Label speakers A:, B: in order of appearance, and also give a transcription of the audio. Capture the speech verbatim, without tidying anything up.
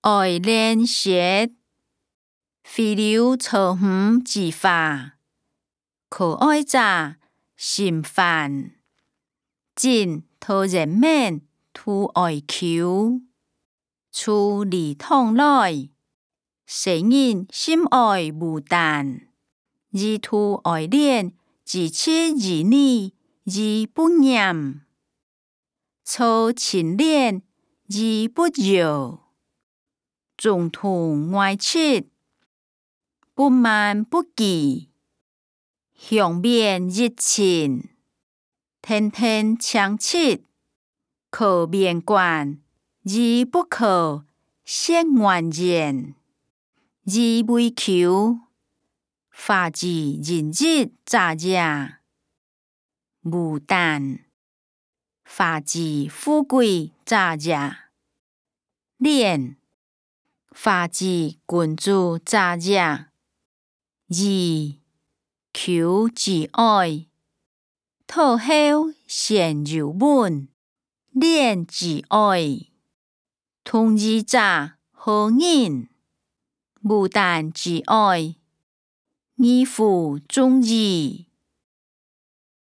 A: 愛練習，飛流草魚之花，可愛者心煩，真討人免圖愛求，處離堂來，世人心愛無單，而圖愛戀，自切兒女而不嚴，操親戀而不柔，中途外切，不慢不急，向面熱情，天天搶切，可面觀而不可褻玩焉，而為求花之人日乍者，無單花之富貴乍者，戀花之君主乍者，義求之愛，討好先柔穩，戀之愛，同義者何人？無單之愛，義乎忠義。